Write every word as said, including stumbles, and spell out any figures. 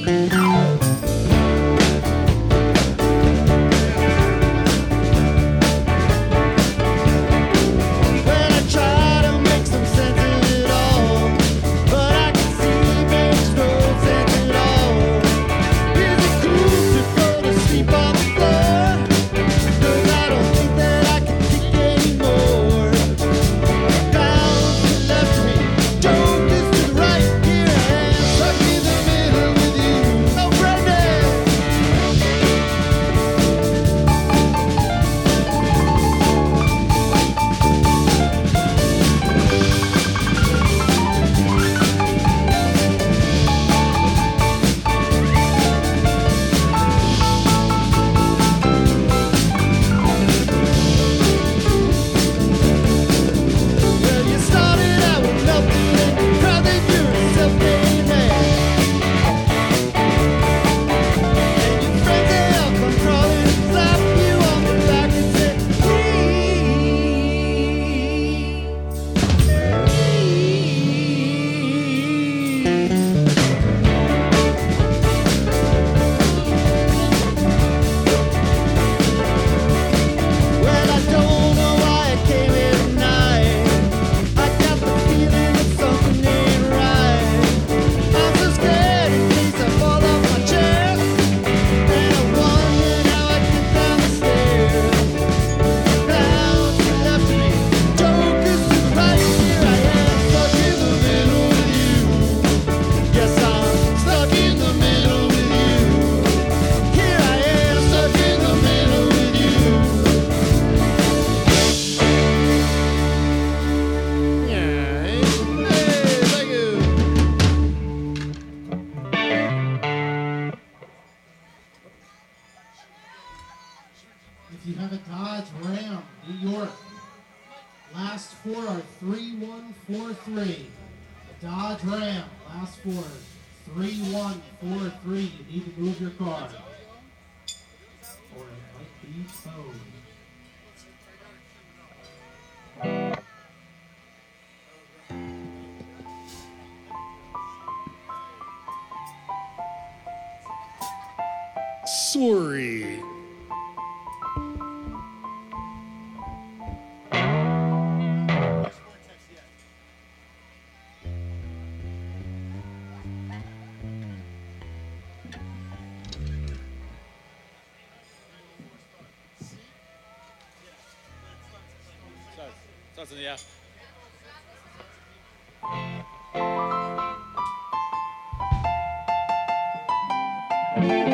If you have a Dodge Ram, New York, last four are three one four three. A Dodge Ram, last four, three one four three. You need to move your car, or it might be towed. Sorry. Starts in the F.